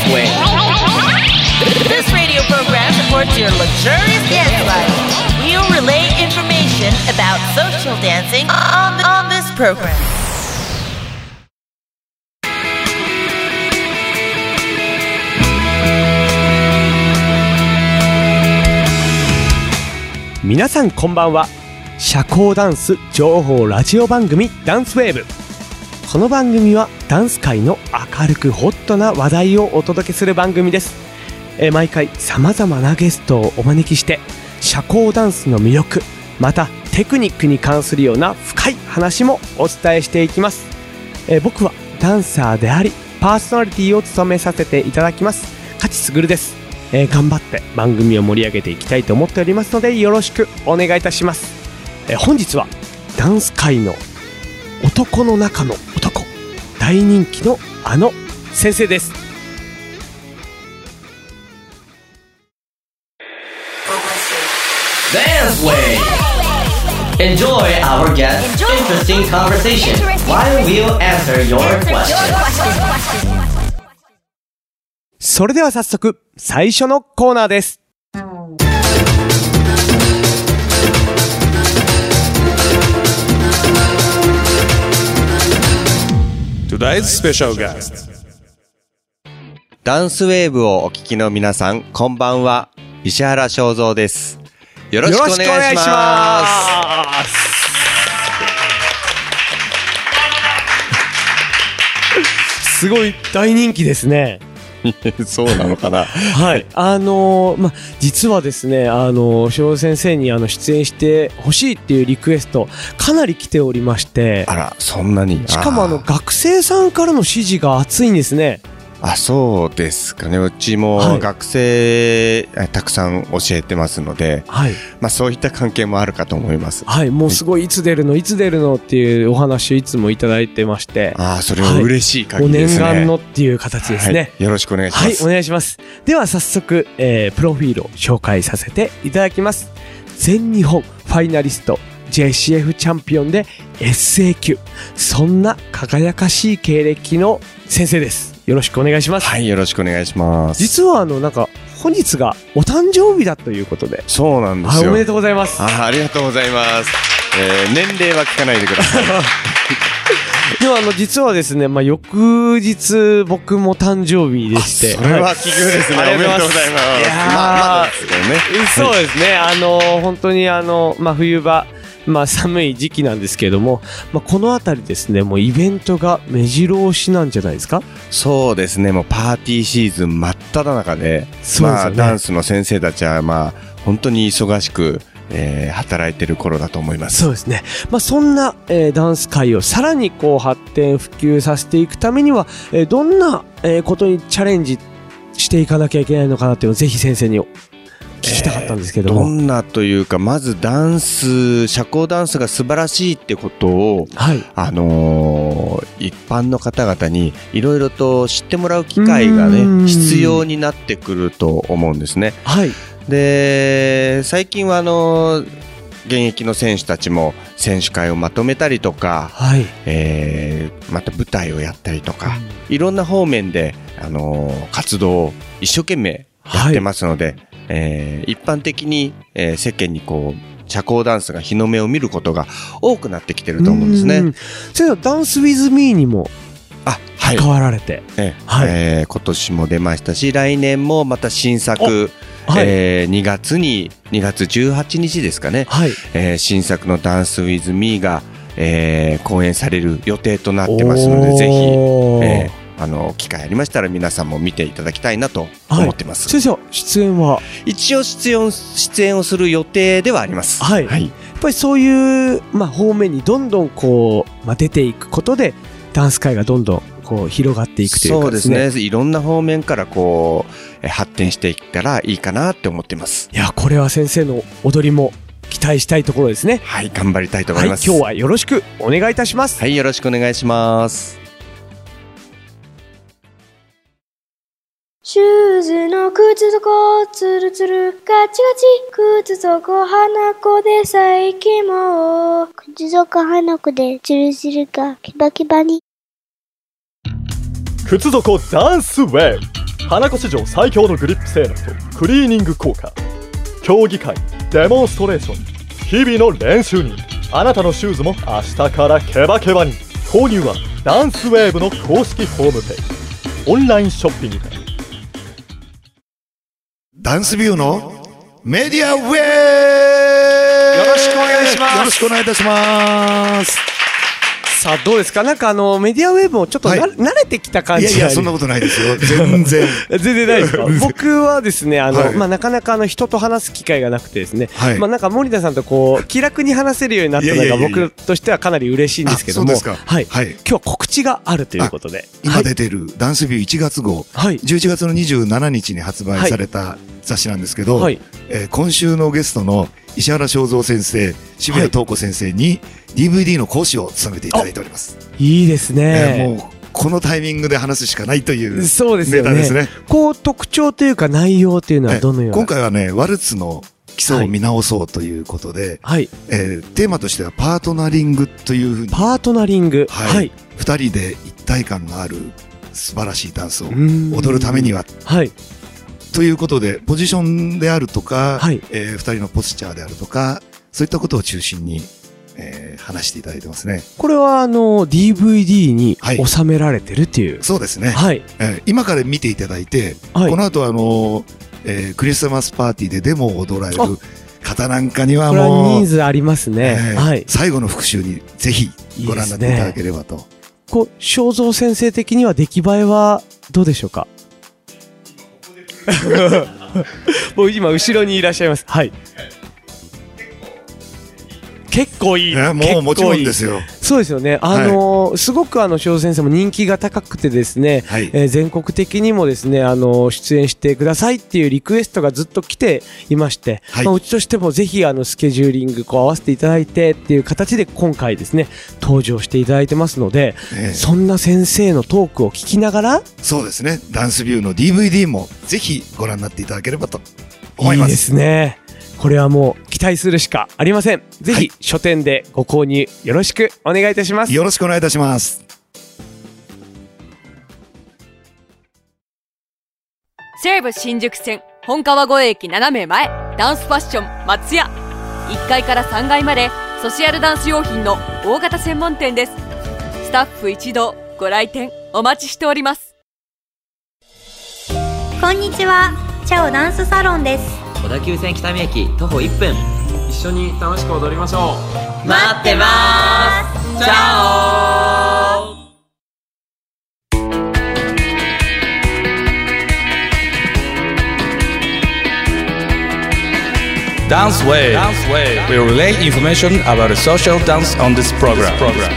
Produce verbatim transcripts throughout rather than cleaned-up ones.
Wave. This radio program supports your luxurious dance life. We'll relay information about social dancing on, the, on this program. 皆さんこんばんは。社交ダンス情報ラジオ番組ダンスウェーブ。この番組はダンス界の明るくホットな話題をお届けする番組です。え毎回さまざまなゲストをお招きして社交ダンスの魅力、またテクニックに関するような深い話もお伝えしていきます。え僕はダンサーでありパーソナリティを務めさせていただきます勝つぐるです。えー、頑張って番組を盛り上げていきたいと思っておりますのでよろしくお願いいたします。えー、本日はダンス界の男の中の男、大人気のあの先生です。 Dance Wave. Enjoy our guest's interesting conversation while we'll answer your questions. それでは早速最初のコーナーです。 Today's special guest. ダンスウェーブをお聞きの皆さん、こんばんは。石原正蔵です。よろしくお願いします。よろしくお願いします。 すごい大人気ですね。 そうなのかな。 はい。あのー、ま、実はですね、あの、正蔵先生にあの出演してほしいっていうリクエスト、かなり来ておりまして。 あら、そんなに。 しかもあの、学生さんからの支持が熱いんですね。 あ、そうですかね。うちも学生、はい、たくさん教えてますので、はい、まあそういった関係もあるかと思います。 はい、もうすごいいつ出るのいつ出るのっていうお話をいつもいただいてまして、 ああ、それは嬉しい限りですね。 はい、お念願のっていう形ですね、 はい。よろしくお願いします。 はい、お願いします。では早速、えー、プロフィールを紹介させていただきます。全日本ファイナリスト、ジェイシーエフ チャンピオンで エスエー 級、そんな輝かしい経歴の先生です。よろしくお願いします。 はい、よろしくお願いします。 実はあのなんか本日がお誕生日だということで。 そうなんですよ。 はい、おめでとうございます。 あ、ありがとうございます。えー、年齢は聞かないでください。 でもあの実はですね、まあ、翌日僕も誕生日でして。 それは奇遇ですね。はい、おめでとうございます。いやー、まあ、まだですけどね。 そうですね。あの本当にあのまあ冬場。まあ寒い時期なんですけれども、まあ、このあたりですね、もうイベントが目白押しなんじゃないですか。 そうですね、もうパーティーシーズン真っ只中で、そうですよね、まあダンスの先生たちはまあ本当に忙しく、えー、働いてる頃だと思います。 そうですね。まあそんな、えー、ダンス界をさらにこう発展普及させていくためには、えー、どんな、えー、ことにチャレンジしていかなきゃいけないのかなっていうのをぜひ先生に聞きたかったんですけども、 えー、どんなというか、まずダンス、社交ダンスが素晴らしいってことを、はい、あのー、一般の方々にいろいろと知ってもらう機会がね、必要になってくると思うんですね。はい。で、最近はあのー、現役の選手たちも選手会をまとめたりとか、はい、えー、また舞台をやったりとか、いろんな方面で、あのー、活動を一生懸命やってますので、はい、えー、一般的に、えー、世間にこう社交ダンスが日の目を見ることが多くなってきてると思うんですね。 それではダンスウィズミーにも関わられて、 はい、はい、えー、今年も出ましたし、来年もまた新作、はい、えー、にがつににがつじゅうはちにちですかね、はい、えー、新作のダンスウィズミーが、えー、公演される予定となってますので、ぜひ、えーあの機会ありましたら皆さんも見ていただきたいなと思ってます。 はい、先生、出演は一応出演出演をする予定ではあります。 はい。はい、やっぱりそういうまあ方面にどんどんこうまあ出ていくことでダンス界がどんどんこう広がっていくというかですね。 そうですね。いろんな方面からこう発展していったらいいかなって思ってます。 いや、これは先生の踊りも期待したいところですね。 はい、頑張りたいと思います。 はい、今日はよろしくお願いいたします。 はい、よろしくお願いします。 シューズの靴底つるつるガチガチ靴底花子で最近も靴底花子でつるつるがキバキバに靴底ダンスウェイ花子史上最強のグリップ性能とクリーニング効果。競技会、デモンストレーション、日々の練習にあなたのシューズも明日からケバケバに。購入はダンスウェーブの公式ホームページ、オンラインショッピングから。 ダンスビューのメディアウェーブ、 よろしくお願いします。 よろしくお願いいたします。 さあどうですか、なんかあのメディアウェーブもちょっとな、はい、慣れてきた感じが。 いやいやそんなことないですよ、全然全然ないですか。僕はですねあの、はい、まあ、なかなかあの人と話す機会がなくてですね、はい、まあ、なんか森田さんとこう気楽に話せるようになったのが僕としてはかなり嬉しいんですけども、はい、はい、今日は告知があるということで、 今出てるダンスビューいちがつ号、はい、じゅういちがつのにじゅうしちにちに発売された雑誌なんですけど、はい、えー、今週のゲストの石原正三先生、渋谷東子先生に ディーブイディー の講師を務めていただいております。 いいですね、 えー、もうこのタイミングで話すしかないというネタですね。 そうですよね。こう特徴というか内容というのはどのような。 今回はね、ワルツの基礎を見直そうということで、はい、えー、テーマとしてはパートナリングというふうに。 パートナリング、 はい、はい、ふたりで一体感がある素晴らしいダンスを踊るためには、はい、ということでポジションであるとか、はい、えー、ふたりのポスチャーであるとか、そういったことを中心に、えー、話していただいてますね。 これはあの ディーブイディー に収められてるっていう、はい、 そうですね、はい、えー、今から見ていただいて、はい、この後あの、えー、クリスマスパーティーでデモを踊られる方なんかにはもうこれはニーズありますね、 えーはい、最後の復習にぜひご覧になっていただければと。いいですね。 こう正三先生的には出来栄えはどうでしょうか。もう今後ろにいらっしゃいます。はい。結構いい。 えー、もうもちろんですよ。 そうですよね。あのーはい、すごくあの正三先生も人気が高くてですね、はい、えー、全国的にもですね、あのー、出演してくださいっていうリクエストがずっと来ていまして、はい、まあ、うちとしてもぜひあのスケジューリングこう合わせていただいてっていう形で今回ですね登場していただいてますので、えー、そんな先生のトークを聞きながら、 そうですね、ダンスビューの ディーブイディー もぜひご覧になっていただければと思います。 いいですね。これはもう期待するしかありません。ぜひ書店でご購入よろしくお願いいたします。 よろしくお願いいたします。 西武新宿線本川越駅斜め前、ダンスファッション松屋。いっかいからさんがいまでソシアルダンス用品の大型専門店です。スタッフ一同ご来店お待ちしております。 こんにちは、チャオダンスサロンです。 小田急線北見駅徒歩いっぷん。 一緒に楽しく踊りましょう。待ってまーす。チャオ。 Dance Wave. We relay information about social dance on this program.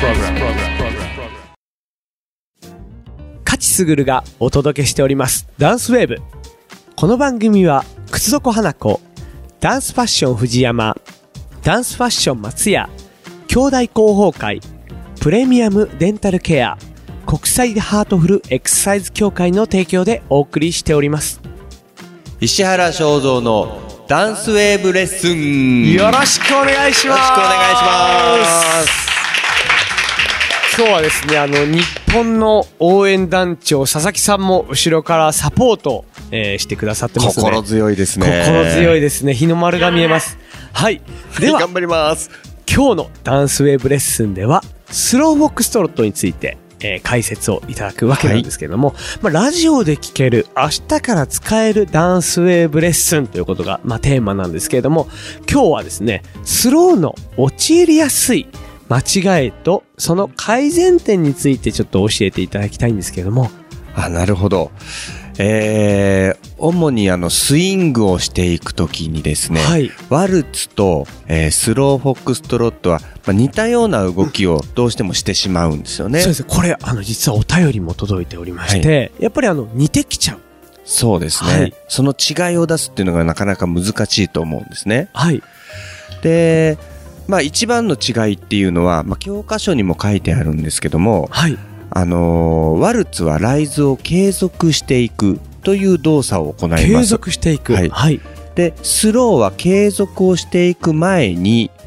勝ち優がお届けしておりますダンスウェーブ。この番組は靴底花子、ダンスファッション藤山、ダンスファッション松屋、兄弟広報会、プレミアムデンタルケア、国際ハートフルエクササイズ協会の提供でお送りしております。 石原正三のダンスウェーブレッスン、 よろしくお願いします。 よろしくお願いします。 今日はですね、あの日本の応援団長佐々木さんも後ろからサポート、えー、してくださってますね。 心強いですね。 心強いですね。日の丸が見えます。はい。では、 はい、頑張ります。 今日のダンスウェーブレッスンではスローフォックストロットについて、えー、解説をいただくわけなんですけれども、はい、まあ、ラジオで聴ける明日から使えるダンスウェーブレッスンということが、まあ、テーマなんですけれども、今日はですね、スローの陥りやすい間違いとその改善点についてちょっと教えていただきたいんですけれども。 あ、なるほど。えー、主にあのスイングをしていくときにですね、はい、ワルツと、えー、スローフォックストロットは、まあ、似たような動きをどうしてもしてしまうんですよね。 そうです。これあの実はお便りも届いておりまして、はい、やっぱりあの似てきちゃう。 そうですね、はい、その違いを出すっていうのがなかなか難しいと思うんですね。 はい。 で、まあ一番の違いっていうのは、まあ、教科書にも書いてあるんですけども、はい、あのー、ワルツはライズを継続していくという動作を行います。 継続していく。 はい。はい、で、スローは継続をしていく前に、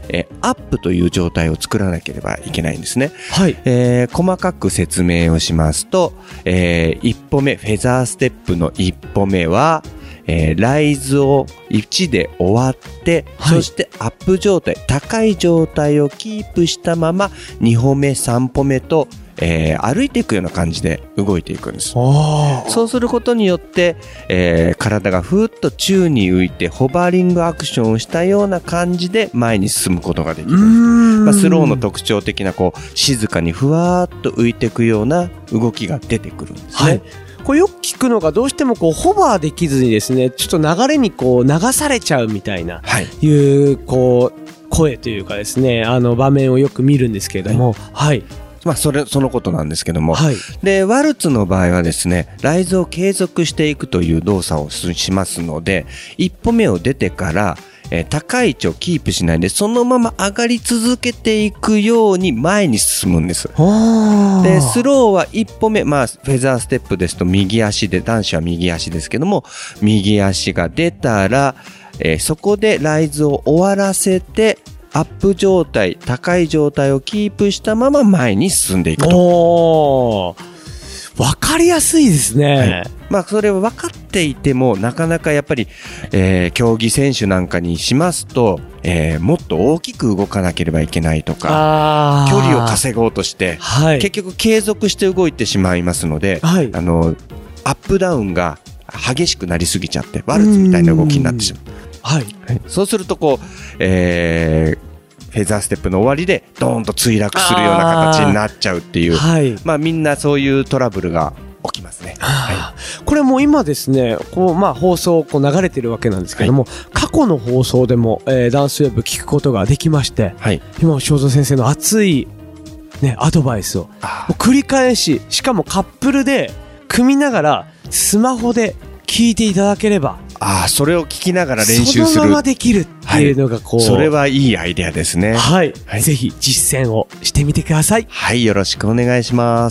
えー、アップという状態を作らなければいけないんですね。 はい。 えー、細かく説明をしますと、えー、一歩目、フェザーステップの一歩目は、えー、ライズをいちで終わって、はい、そしてアップ状態、高い状態をキープしたままに歩目、さん歩目と、えー、歩いていくような感じで動いていくんです。そうすることによって、えー、体がふーっと宙に浮いてホバーリングアクションをしたような感じで前に進むことができる。まあ、スローの特徴的なこう静かにふわーっと浮いていくような動きが出てくるんですね。はい、 これよく聞くのがどうしてもこうホバーできずにですね、ちょっと流れにこう流されちゃうみたいな、はい、いうこう声というかですね、あの場面をよく見るんですけれども、はい。はい、 まあ、それ、そのことなんですけども。はい。で、ワルツの場合はですね、ライズを継続していくという動作をしますので、一歩目を出てから、えー、高い位置をキープしないで、そのまま上がり続けていくように前に進むんです。で、スローは一歩目、まあ、フェザーステップですと右足で、男子は右足ですけども、右足が出たら、えー、そこでライズを終わらせて、アップ状態、高い状態をキープしたまま前に進んでいくと。 おー、わかりやすいですね。はい、 まあ、それは分かっていても、なかなかやっぱり、えー、競技選手なんかにしますと、えー、もっと大きく動かなければいけないとか、距離を稼ごうとして、はい、結局継続して動いてしまいますので、はい、あの、アップダウンが激しくなりすぎちゃって、ワルツみたいな動きになってしまう。はい。そうすると、こう、えー、フェザーステップの終わりでドーンと墜落するような形になっちゃうっていう、はい、まあみんなそういうトラブルが起きますね。 はい、これも今ですね、こうまあ放送こう流れてるわけなんですけども、はい、過去の放送でも、えー、ダンスウェブ聞くことができまして、はい、今正蔵先生の熱いねアドバイスを繰り返し、しかもカップルで組みながらスマホで聞いていただければ。 ああ、それを聞きながら練習する。 そのままできるっていうのがこう、はい、 それはいいアイデアですね。 はい。はい、ぜひ実践をしてみてください。 はい、よろしくお願いします。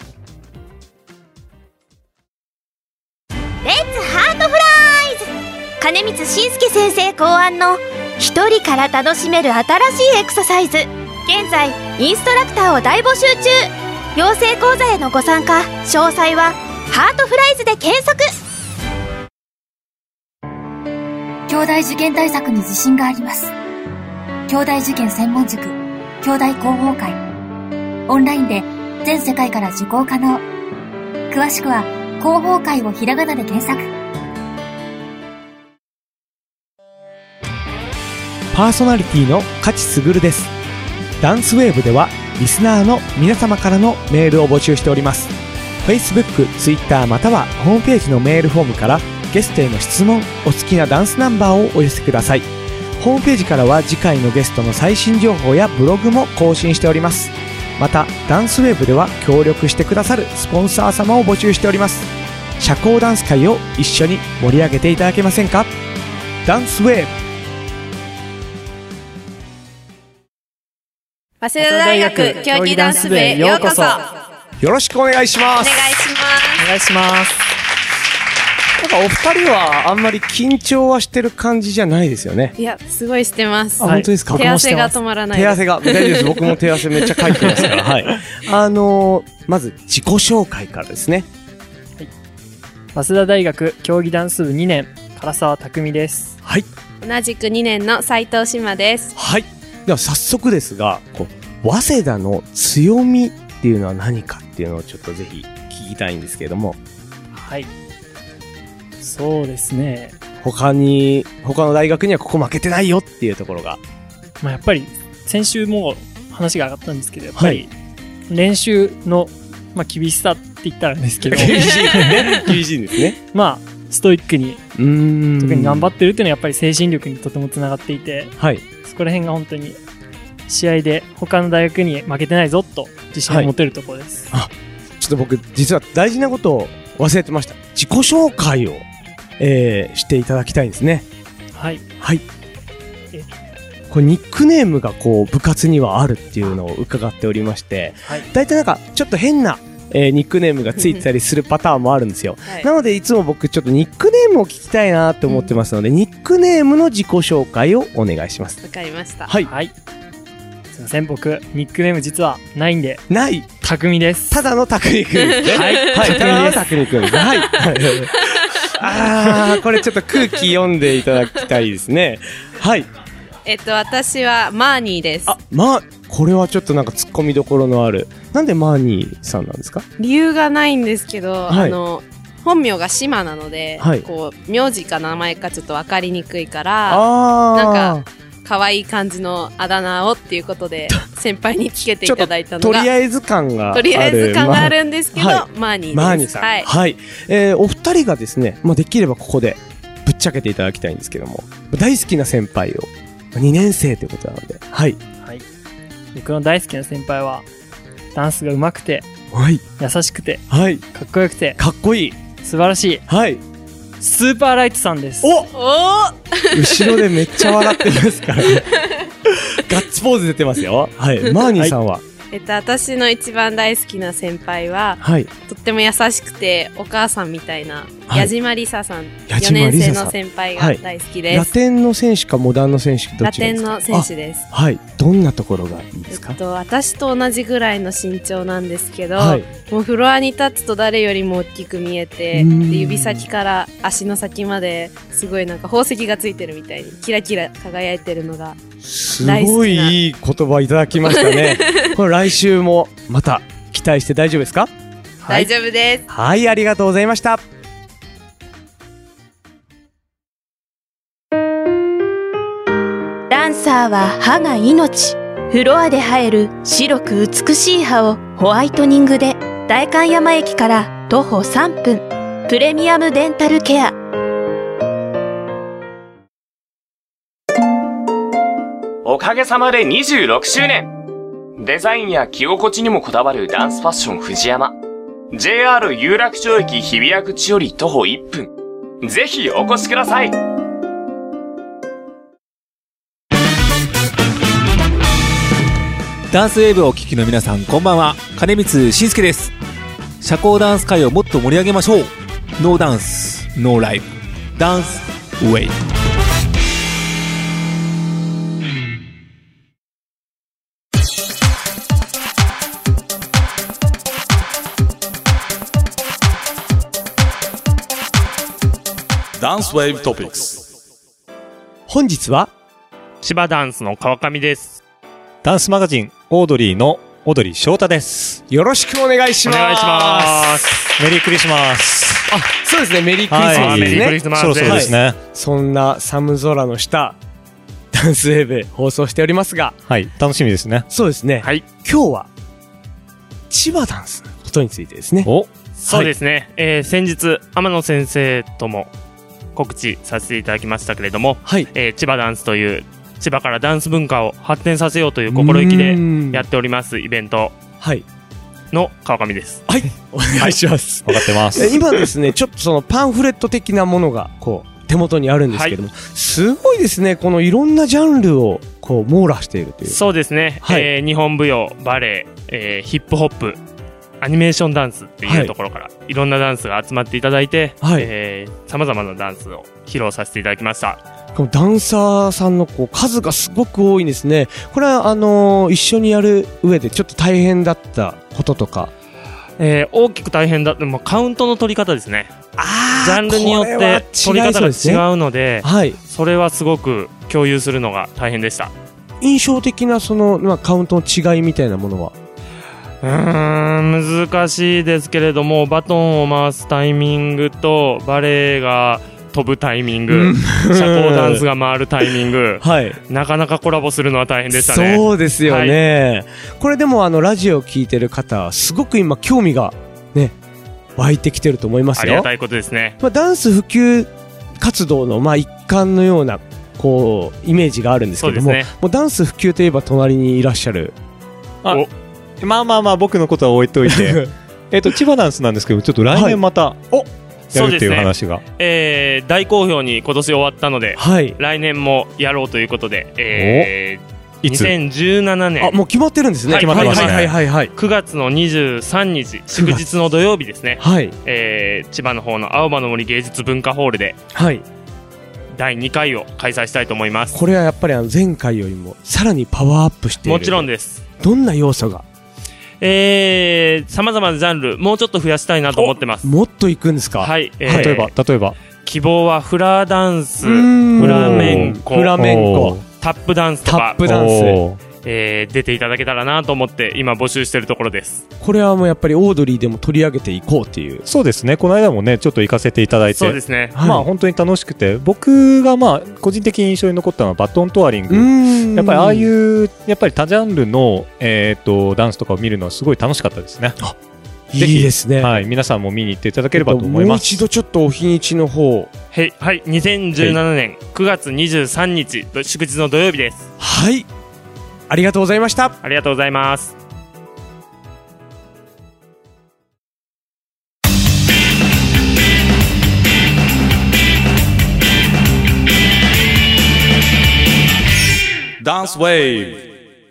レッツハートフライズ、金光信介先生考案の一人から楽しめる新しいエクササイズ。現在インストラクターを大募集中。養成講座へのご参加、詳細はハートフライズで検索。 兄弟受験対策に自信があります。兄弟受験専門塾、兄弟広報会。オンラインで全世界から受講可能。詳しくは広報会をひらがなで検索。 パーソナリティの勝ち優です。ダンスウェーブではリスナーの皆様からのメールを募集しております。Facebook、Twitter またはホームページのメールフォームからゲストへの質問、お好きなダンスナンバーをお寄せください。ホームページからは次回のゲストの最新情報やブログも更新しております。またダンスウェーブでは協力してくださるスポンサー様を募集しております。社交ダンス界を一緒に盛り上げていただけませんか。ダンスウェーブ。 早稲田大学競技ダンス部へようこそ。 よろしくお願いします。 お願いします。 お願いします。なんかお二人はあんまり緊張はしてる感じじゃないですよね。 いや、すごいしてます。 あ、本当ですか。 手汗が止まらないです。 手汗が大丈夫です。僕も手汗めっちゃかいてますから。はい。あのー、まず自己紹介からですね。 はい。早稲田大学競技ダンス部にねん、唐沢匠です。 はい。 同じくにねんの斉藤志麻です。 はい。では早速ですが、こう早稲田の強みっていうのは何かっていうのをちょっとぜひ聞きたいんですけれども。 はい。そうですね。 他に、他の大学にはここ負けてないよっていうところが。 まあやっぱり、先週も話が上がったんですけど、やっぱり、練習の、まあ厳しさって言ったらですけど。 厳しいね。厳しいんですね。 まあ、ストイックに、うーん特に頑張ってるっていうのはやっぱり精神力にとてもつながっていて、はい。そこら辺が本当に、試合で他の大学に負けてないぞと自信を持てるところです。 はい、あ、ちょっと僕、実は大事なことを忘れてました。自己紹介を。えー、していただきたいんですね。 はい。 はい。えこれニックネームがこう部活にはあるっていうのを伺っておりまして、はい、だいたいなんかちょっと変なえー、ニックネームがついてたりするパターンもあるんですよ、 はい、 なのでいつも僕ちょっとニックネームを聞きたいなって思ってますので、うん、ニックネームの自己紹介をお願いします。 わかりました。 はい、 はい、すいません、僕ニックネーム実はないんで。 ないたくみです。 ただのたくみくんはい、はい、ただのたくみくんはいあー、これちょっと空気読んでいただきたいですね。はい。 えっと私はマーニーです。 あ、まあこれはちょっとなんか突っ込みどころのある。なんでマーニーさんなんですか？ 理由がないんですけど、 はい、 あの本名が島なので、 はい、 こう名字か名前かちょっと分かりにくいから、 あなんか可愛い感じのあだ名をっていうことで先輩につけていただいたのがとりあえず感があるとりあえず感があるんですけど、 まあ、 マーニーです。 マーニーさん、はい、はい、えー、お二人がですね、まあ、できればここでぶっちゃけていただきたいんですけども、大好きな先輩をにねん生ということなので、はい、 はい、僕の大好きな先輩はダンスが上手くて、 はい、 優しくて、 はい、 かっこよくて、 かっこいい、 素晴らしい、 はい、 スーパーライトさんです。 おお後ろでめっちゃ笑ってますからねガッツポーズ出てますよ。はい、マーニーさんは、はい、 えっと、私の一番大好きな先輩は、 はい、 とっても優しくてお母さんみたいな、 はい、 矢島りささん、よねん生の先輩が大好きです、 はい、ラテンの選手かモダンの選手どっちですか？ ラテンの選手です。 はい、どんなところがいいですか？ えっと、私と同じぐらいの身長なんですけど、 はい、 もうフロアに立つと誰よりも大きく見えて、で指先から足の先まですごいなんか宝石がついてるみたいにキラキラ輝いてるのがすごいいい言葉いただきましたねこれ来週もまた期待して大丈夫ですか？ 大丈夫です。 はい、ありがとうございました。 ダンサーは歯が命。フロアで生える白く美しい歯をホワイトニングで、代官山駅から徒歩さんぷん。プレミアムデンタルケア。 おかげさまでにじゅうろくしゅうねん。デザインや着心地にもこだわるダンスファッション藤山。ジェイアール 有楽町駅日比谷口より徒歩いっぷん。ぜひお越しください。 ダンスウェーブをお聴きの皆さん、こんばんは。金光慎介です。社交ダンス界をもっと盛り上げましょう。ノーダンス、ノーライブ。ダンスウェイブ。 ダンスウェーブトピックス。 本日は千葉ダンスの川上です。 ダンスマガジンオードリーのオードリー翔太です。 よろしくお願いします。 お願いします。 メリークリスマス。 あ、そうですね、メリークリスマスですね。 はい、メリークリスマスです。 そうですね、はい。 そんな寒空の下、ダンスウェーブ放送しておりますが、 はい、楽しみですね。 そうですね。 はい、 今日は千葉ダンスのことについてですね。 お、そうですね。はい、えー、先日天野先生とも告知させていただきましたけれども、 はい、 えー、千葉ダンスという千葉からダンス文化を発展させようという心意気でやっておりますイベントの川上です。 はい、お願いします。 分かってます。 今ですね、ちょっとそのパンフレット的なものがこう手元にあるんですけれども、はい、すごいですね、このいろんなジャンルをこう網羅しているという。 そうですね、はい、えー、日本舞踊、バレエ、えー、ヒップホップ、アニメーションダンスっていうところから、はい、いろんなダンスが集まっていただいて、はい、えー、様々なダンスを披露させていただきました。 このダンサーさんのこう数がすごく多いんですね。これはあのー、一緒にやる上でちょっと大変だったこととか、 えー、大きく大変だって、もうカウントの取り方ですね。ジャンルによって取り方が違うので、 はい、 それはすごく共有するのが大変でした。 印象的なその、まあ、カウントの違いみたいなものは、 うーん、難しいですけれども、バトンを回すタイミングとバレエが飛ぶタイミング、社交ダンスが回るタイミング、はい、なかなかコラボするのは大変でしたね。 そうですよね、はい、これでもあのラジオを聞いてる方すごく今興味がね湧いてきてると思いますよ。 ありがたいことですね。 まあ、ダンス普及活動のまあ一環のようなこうイメージがあるんですけども、ね、もうダンス普及といえば隣にいらっしゃる、 あ、まあまあまあ僕のことは置いといてえっと千葉ダンスなんですけど、ちょっと来年また、はい、おやるっていう話が、 ね、えー、大好評に今年終わったので、はい、来年もやろうということで、えいつにせんじゅうななねん。 あ、もう決まってるんですね。 はい、 決まってますね。 はいはいはいはい。 くがつのにじゅうさんにち、祝日の土曜日ですね。 はい。 えー、千葉の方の青葉の森芸術文化ホールで、 はい。 だいにかいを開催したいと思います。 これはやっぱりあの前回よりもさらにパワーアップしている。 もちろんです。 どんな要素が？ えー、様々なジャンル、もうちょっと増やしたいなと思ってます。 もっといくんですか？ はい。 えー、例えば、例えば。 希望はフラダンス、フラメンコ、 フラメンコ、 タップダンスとか、 タップダンス。 えー、出ていただけたらなと思って今募集しているところです。 これはもうやっぱりオードリーでも取り上げていこうっていう。 そうですね。この間もねちょっと行かせていただいて、 そうですね。 まあ本当に楽しくて、僕がまあ個人的に印象に残ったのはバトントワリング。やっぱりああいうやっぱり多ジャンルのえっとダンスとかを見るのはすごい楽しかったですね。 あ、いいですね。 はい、皆さんも見に行っていただければと思います。 もう一度ちょっとお日にちの方。 はい、はい、にせんじゅうななねんくがつにじゅうさんにち祝日の土曜日です。 はい。ありがとうございました。 ありがとうございます。 ダンスウェーブ。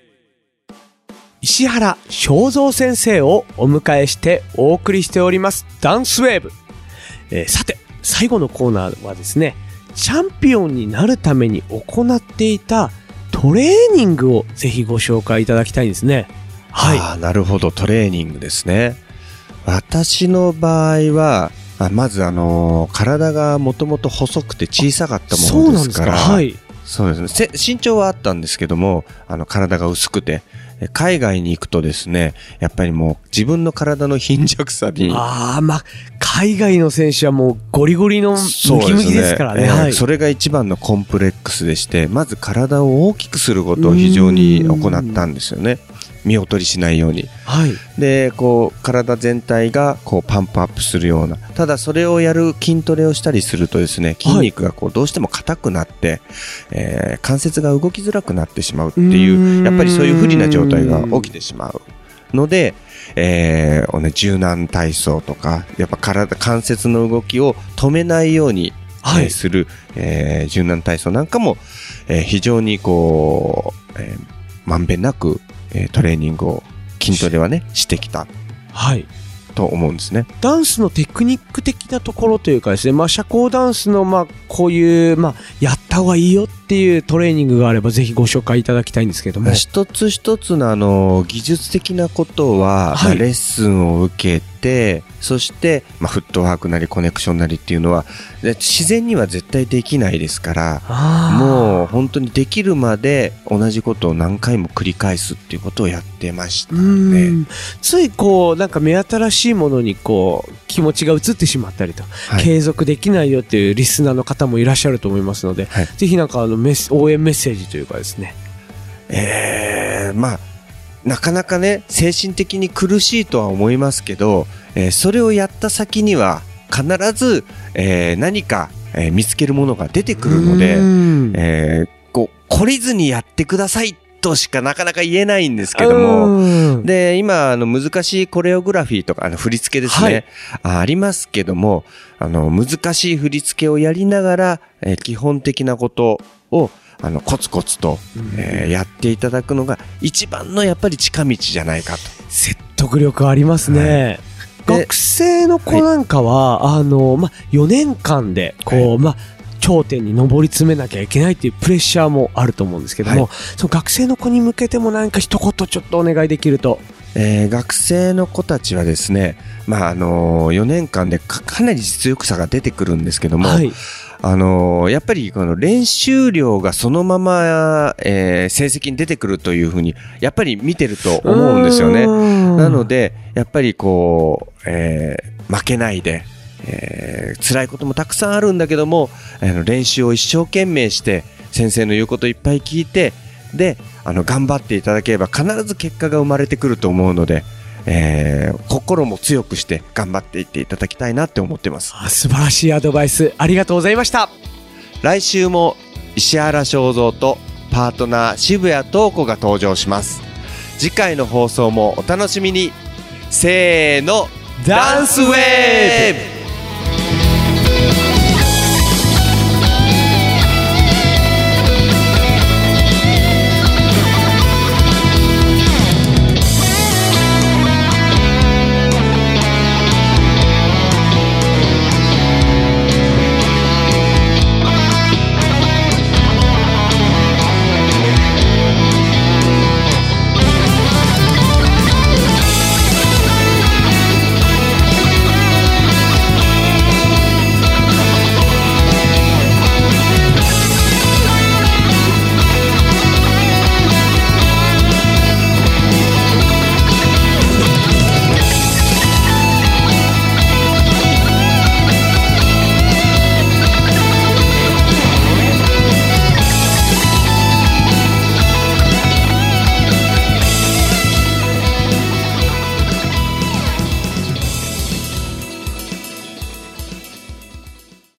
石原正三先生をお迎えしてお送りしておりますダンスウェーブ。えー、さて最後のコーナーはですね、チャンピオンになるために行っていたトレーニングをぜひご紹介いただきたいんですね。はい。 あ、なるほど、トレーニングですね。私の場合は、あまずあのー、体がもともと細くて小さかったものですから、 そうなんですか。はい。 そうですね。身長はあったんですけども、あの体が薄くて、海外に行くとですね、やっぱりもう自分の体の貧弱さに。 ああ、まあ、海外の選手はもうゴリゴリのムキムキですからね。 そうですね。 はい。 それが一番のコンプレックスでして、まず体を大きくすることを非常に行ったんですよね。見劣りしないように。 はい。 で、こう、体全体がこうパンプアップするような。ただそれをやる筋トレをしたりするとですね、筋肉がこうどうしても硬くなって、えー、関節が動きづらくなってしまうっていう、やっぱりそういう不利な状態が起きてしまうので、えー、ね、柔軟体操とか、やっぱ体、関節の動きを止めないように、はい、する、えー、柔軟体操なんかも、えー、非常にこう、えー、まんべんなく、トレーニングを筋トレはねしてきた、 はい、 と思うんですね。 ダンスのテクニック的なところというかですね、まあ、社交ダンスのまあこういう、まあ、やった方がいいよっていうトレーニングがあればぜひご紹介いただきたいんですけども、 一つ一つのあの技術的なことは、はい、まあ、レッスンを受けて、そして、まあ、フットワークなりコネクションなりっていうのは自然には絶対できないですから、もう本当にできるまで同じことを何回も繰り返すっていうことをやってましたね。 ついこうなんか目新しいものにこう気持ちが移ってしまったりと、はい、継続できないよっていうリスナーの方もいらっしゃると思いますので、はい、ぜひなんかあのメス応援メッセージというかですね、 えー、まあなかなかね精神的に苦しいとは思いますけど、えー、それをやった先には必ず、えー、何か、えー、見つけるものが出てくるので、えー、こう懲りずにやってくださいとしかなかなか言えないんですけども、で今あの難しいコレオグラフィーとかあの振り付けですね、はい、あ, ありますけども、あの難しい振り付けをやりながら、えー、基本的なことをあのコツコツと、えー、やっていただくのが一番のやっぱり近道じゃないかと。 説得力ありますね。はい、学生の子なんかは、はい、あのま、よねんかんでこう、はい、ま、頂点に上り詰めなきゃいけないっていうプレッシャーもあると思うんですけども、はい、その学生の子に向けても何か一言ちょっとお願いできると。 えー、学生の子たちはですね、まああのー、よねんかんで か, かなり実力差が出てくるんですけども、はい、あのー、やっぱりこの練習量がそのまま、えー、成績に出てくるというふうにやっぱり見てると思うんですよね。なのでやっぱりこう、えー、負けないで、えー、辛いこともたくさんあるんだけども、あの練習を一生懸命して先生の言うことをいっぱい聞いて、であの頑張っていただければ必ず結果が生まれてくると思うので、えー、心も強くして頑張っていっていただきたいなって思ってます。 あ、素晴らしいアドバイスありがとうございました。 来週も石原正三とパートナー渋谷東子が登場します。次回の放送もお楽しみに。せーの、ダンスウェーブ。